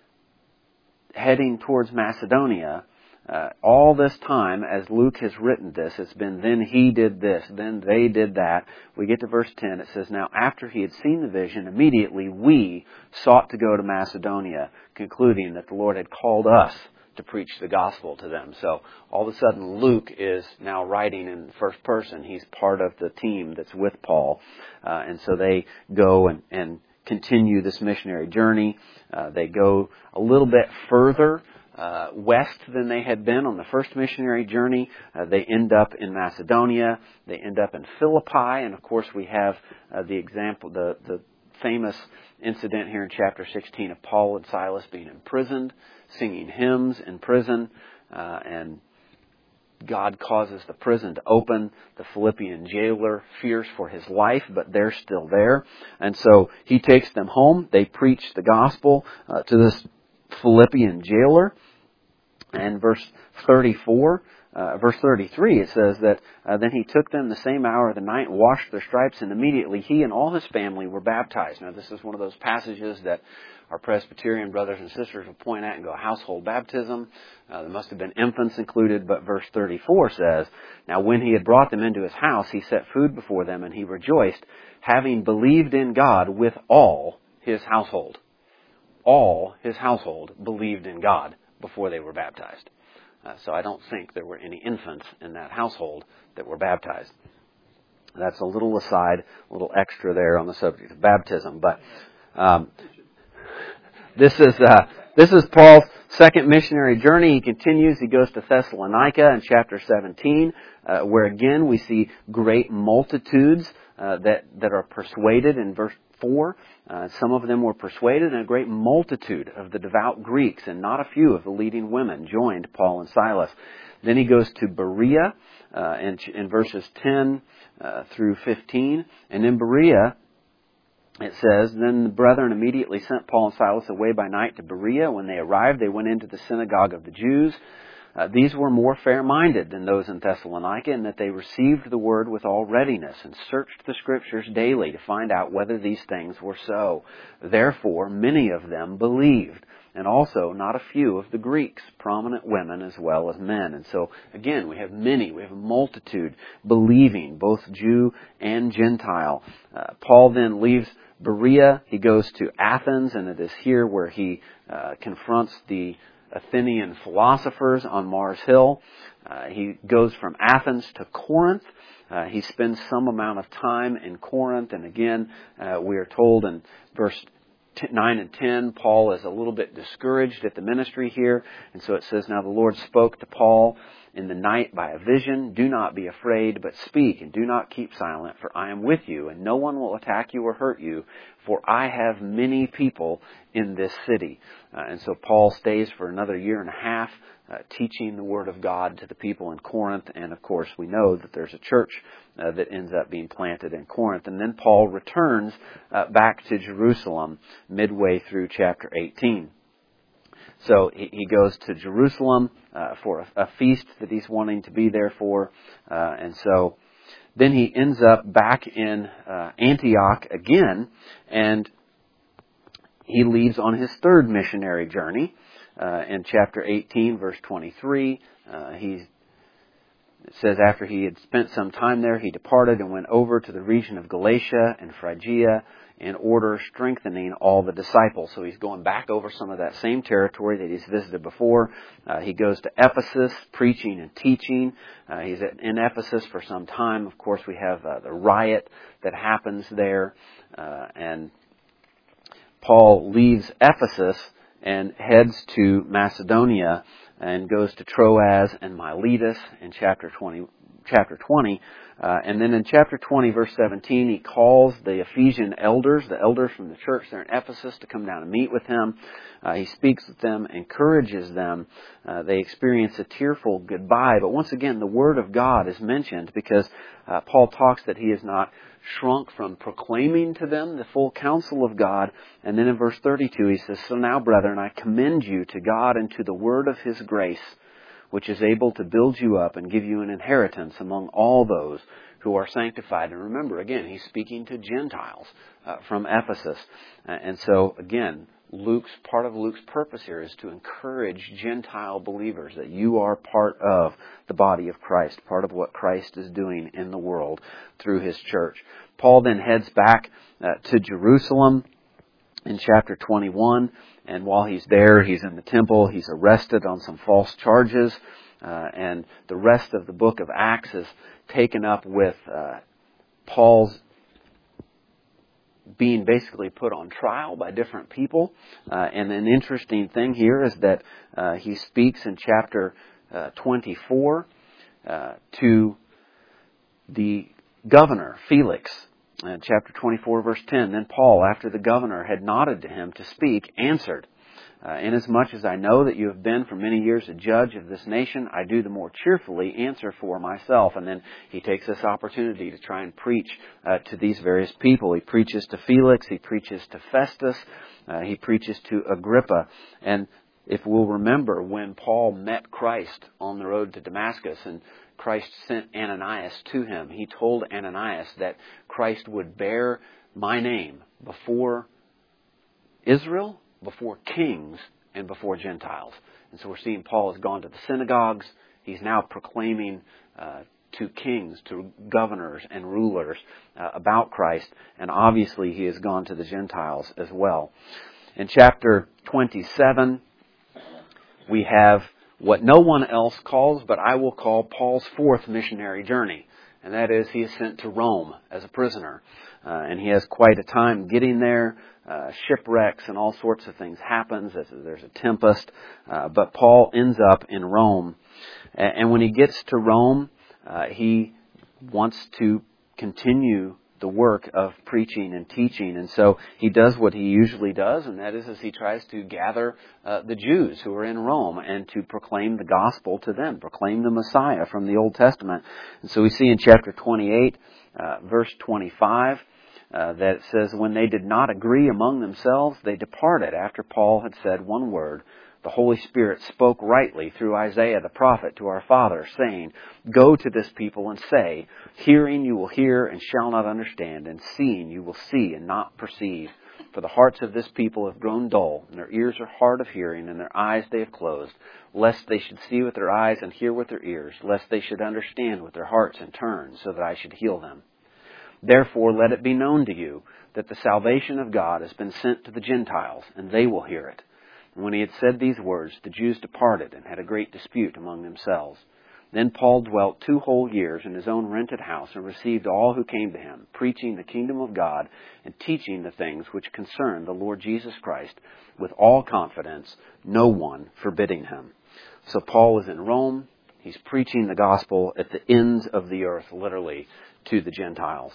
heading towards Macedonia, all this time, as Luke has written this, it's been then he did this, then they did that. We get to verse 10, it says, now after he had seen the vision, immediately we sought to go to Macedonia, concluding that the Lord had called us to preach the gospel to them. So all of a sudden Luke is now writing in the first person. He's part of the team that's with Paul. And so they go and continue this missionary journey. They go a little bit further west than they had been on the first missionary journey. They end up in Macedonia. They end up in Philippi. And of course we have the example, the famous incident here in chapter 16 of Paul and Silas being imprisoned, singing hymns in prison, and God causes the prison to open. The Philippian jailer fears for his life, but they're still there. And so he takes them home. They preach the gospel to this Philippian jailer. And verse 33, it says that then he took them the same hour of the night and washed their stripes, and immediately he and all his family were baptized. Now, this is one of those passages that our Presbyterian brothers and sisters will point at and go, household baptism. There must have been infants included, but verse 34 says, now when he had brought them into his house, he set food before them, and he rejoiced, having believed in God with all his household. All his household believed in God before they were baptized. So I don't think there were any infants in that household that were baptized. That's a little aside, a little extra there on the subject of baptism. But this is Paul's second missionary journey. He continues. He goes to Thessalonica in chapter 17, where again we see great multitudes that are persuaded in verse 4. Some of them were persuaded, and a great multitude of the devout Greeks and not a few of the leading women joined Paul and Silas. Then he goes to Berea in verses 10 through 15. And in Berea, it says, then the brethren immediately sent Paul and Silas away by night to Berea. When they arrived, they went into the synagogue of the Jews. These were more fair-minded than those in Thessalonica, in that they received the word with all readiness and searched the Scriptures daily to find out whether these things were so. Therefore, many of them believed, and also not a few of the Greeks, prominent women as well as men. And so, again, we have a multitude believing, both Jew and Gentile. Paul then leaves Berea. He goes to Athens, and it is here where he confronts the Athenian philosophers on Mars Hill. He goes from Athens to Corinth. He spends some amount of time in Corinth, and again, we are told in verse 9 and 10, Paul is a little bit discouraged at the ministry here, and so it says, now the Lord spoke to Paul in the night by a vision. Do not be afraid, but speak, and do not keep silent, for I am with you, and no one will attack you or hurt you, for I have many people in this city. And so Paul stays for another year and a half, teaching the Word of God to the people in Corinth, and of course we know that there's a church that ends up being planted in Corinth. And then Paul returns back to Jerusalem midway through chapter 18. So he goes to Jerusalem for a feast that he's wanting to be there for. And so then he ends up back in Antioch again, and he leaves on his third missionary journey. In chapter 18, verse 23, it says, after he had spent some time there, he departed and went over to the region of Galatia and Phrygia in order strengthening all the disciples. So he's going back over some of that same territory that he's visited before. He goes to Ephesus, preaching and teaching. He's in Ephesus for some time. Of course, we have the riot that happens there. And Paul leaves Ephesus and heads to Macedonia and goes to Troas and Miletus in chapter 20. And then in chapter 20, verse 17, he calls the Ephesian elders, the elders from the church there in Ephesus, to come down and meet with him. He speaks with them, encourages them. They experience a tearful goodbye. But once again, the Word of God is mentioned because Paul talks that he is not shrunk from proclaiming to them the full counsel of God. And then in verse 32, he says, so now, brethren, I commend you to God and to the word of His grace, which is able to build you up and give you an inheritance among all those who are sanctified. And remember, again, he's speaking to Gentiles from Ephesus. And so, again, part of Luke's purpose here is to encourage Gentile believers that you are part of the body of Christ, part of what Christ is doing in the world through His church. Paul then heads back to Jerusalem. in chapter 21. And while he's there, he's in the temple, he's arrested on some false charges. And the rest of the book of Acts is taken up with Paul's being basically put on trial by different people. And an interesting thing here is that he speaks in chapter 24 to the governor, Felix. Chapter 24, verse 10, Then Paul, after the governor had nodded to him to speak, answered, Inasmuch as I know that you have been for many years a judge of this nation, I do the more cheerfully answer for myself. And then he takes this opportunity to try and preach to these various people. He preaches to Felix, he preaches to Festus, he preaches to Agrippa. And if we'll remember, when Paul met Christ on the road to Damascus and Christ sent Ananias to him, he told Ananias that Christ would bear my name before Israel, before kings, and before Gentiles. And so we're seeing Paul has gone to the synagogues. He's now proclaiming to kings, to governors and rulers about Christ. And obviously he has gone to the Gentiles as well. In chapter 27, we have what no one else calls, but I will call Paul's fourth missionary journey. And that is, he is sent to Rome as a prisoner. And he has quite a time getting there. Shipwrecks and all sorts of things happens. There's a tempest. But Paul ends up in Rome. And when he gets to Rome, he wants to continue the work of preaching and teaching. And so he does what he usually does, and that is he tries to gather the Jews who are in Rome and to proclaim the gospel to them, proclaim the Messiah from the Old Testament. And so we see in chapter 28, verse 25, that it says, When they did not agree among themselves, they departed after Paul had said one word. The Holy Spirit spoke rightly through Isaiah the prophet to our father, saying, Go to this people and say, Hearing you will hear and shall not understand, and seeing you will see and not perceive. For the hearts of this people have grown dull, and their ears are hard of hearing, and their eyes they have closed, lest they should see with their eyes and hear with their ears, lest they should understand with their hearts and turn, so that I should heal them. Therefore let it be known to you that the salvation of God has been sent to the Gentiles, and they will hear it. And when he had said these words, the Jews departed and had a great dispute among themselves. Then Paul dwelt 2 whole years in his own rented house and received all who came to him, preaching the kingdom of God and teaching the things which concern the Lord Jesus Christ with all confidence, no one forbidding him. So Paul is in Rome. He's preaching the gospel at the ends of the earth, literally, to the Gentiles.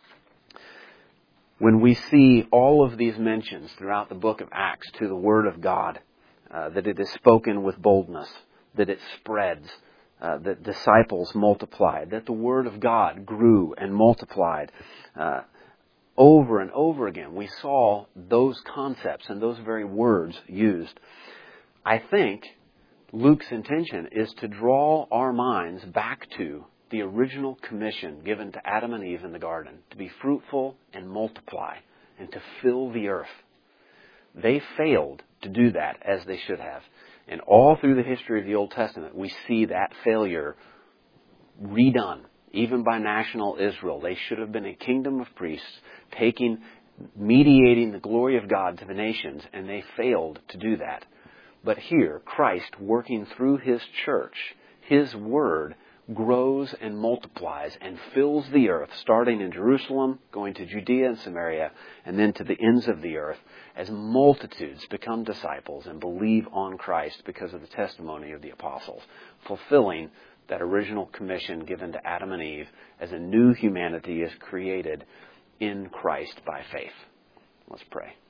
When we see all of these mentions throughout the book of Acts to the Word of God, that it is spoken with boldness, that it spreads, that disciples multiplied, that the Word of God grew and multiplied, over and over again, we saw those concepts and those very words used. I think Luke's intention is to draw our minds back to the original commission given to Adam and Eve in the garden, to be fruitful and multiply and to fill the earth. They failed to do that as they should have. And all through the history of the Old Testament, we see that failure redone, even by national Israel. They should have been a kingdom of priests, mediating the glory of God to the nations, and they failed to do that. But here, Christ, working through His church, His Word grows and multiplies and fills the earth, starting in Jerusalem, going to Judea and Samaria, and then to the ends of the earth, as multitudes become disciples and believe on Christ because of the testimony of the apostles, fulfilling that original commission given to Adam and Eve as a new humanity is created in Christ by faith. Let's pray.